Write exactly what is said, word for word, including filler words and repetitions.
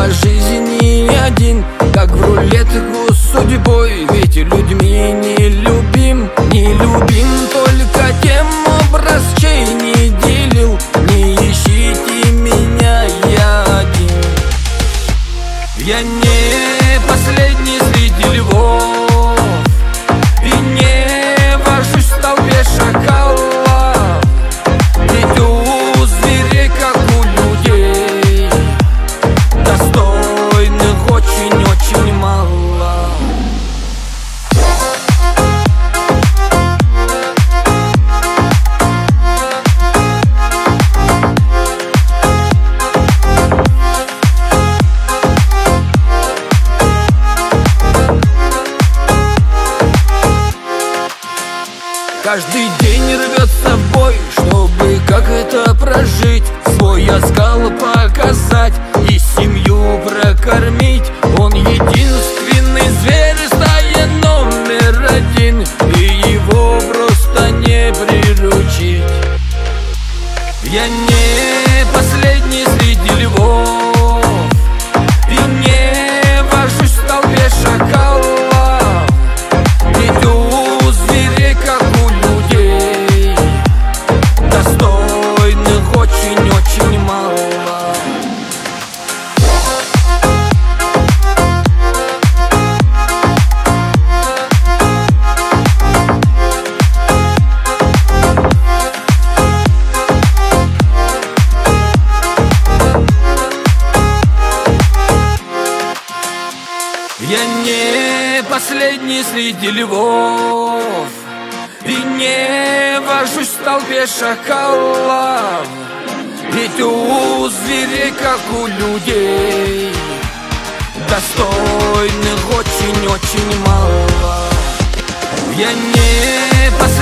по жизни один, как в рулетку с судьбой. Ведь людьми не любим, не любим только тем, образ чей не делил. Не ищите меня, я один. Я не последний среди львов и не вожусь в толпе шакалов. Ведь у зверей, как у людей, достойных очень-очень мало. Каждый день рвется в бой, чтобы как это прожить, свой оскал показать и семью прокормить. Он единственный зверь в стае номер один, и его просто не приручить. Я не последний среди львов и не вожусь в толпе шакалов. Ведь у зверей, как у людей, достойных очень-очень мало. Я не последний среди львов и не вожусь в толпе шакалов. Ведь у зверей, как у людей, достойных очень-очень мало. Я не последний